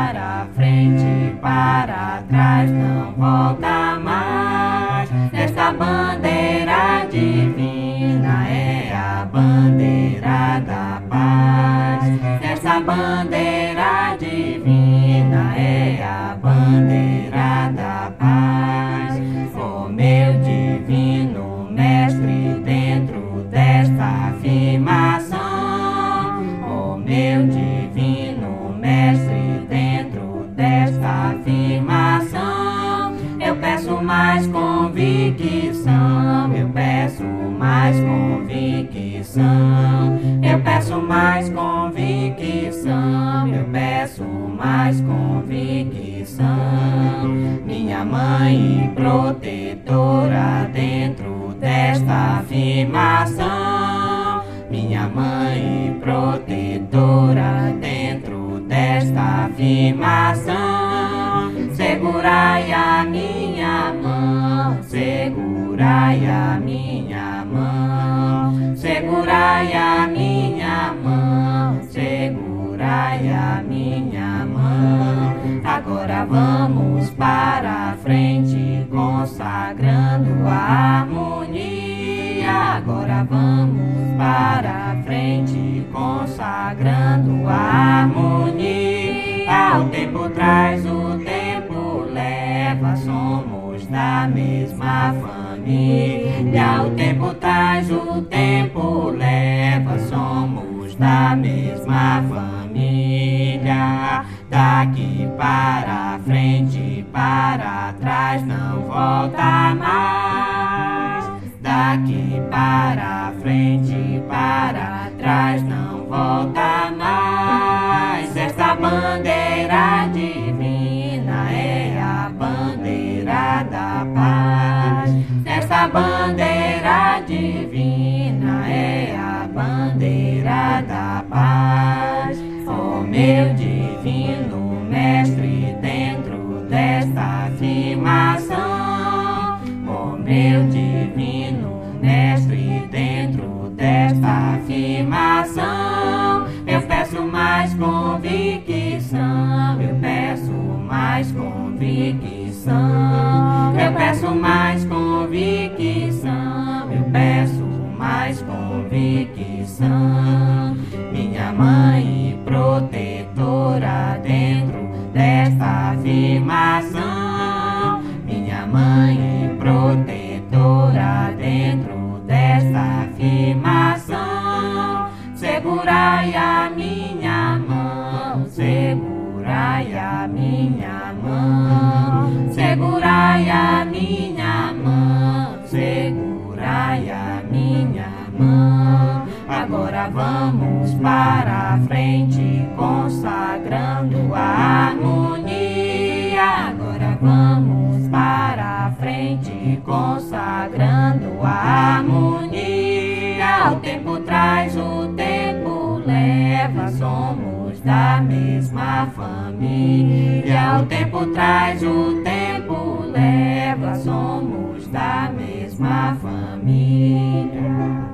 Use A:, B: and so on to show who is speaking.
A: para frente, para trás, não volta mais. Esta bandeira divina é a bandeira da paz. Esta bandeira divina é a bandeira da paz. Oh, meu divino mestre, dentro desta afirmação, oh, meu divino mestre, dentro desta afirmação, eu peço mais convicção, eu peço mais convicção, eu peço mais convicção, eu peço mais convicção. Minha mãe protetora, dentro desta afirmação, minha mãe protetora, dentro desta afirmação, segurai a minha mão, segurai a minha mão, segurai a minha mão, segurai a minha mão. Agora vamos para frente, consagrando a harmonia. Agora vamos para frente, consagrando a harmonia. O tempo traz, o tempo leva, somos da mesma família. O tempo traz, o tempo leva, somos da mesma família. Daqui para frente, para trás, não volta mais. Daqui para frente, para trás, não volta mais. Esta bandeira divina é a bandeira da paz. Esta bandeira divina é a bandeira da paz. Oh, meu divino mestre, dentro desta afirmação, oh, meu divino mestre, dentro desta afirmação, eu peço mais convicção, eu peço mais convicção, eu peço mais convicção, eu peço mais convicção. Minha mãe protetora, dentro desta afirmação, minha mãe protetora, dentro desta afirmação, segurai a minha mão, segurai a minha mão, segurai a minha mão, segurai a minha mão. Agora vamos para frente, consagrando a harmonia. Agora vamos para frente, consagrando a harmonia. O tempo traz, o tempo leva, somos da mesma família. O tempo traz, o tempo leva, somos da mesma família.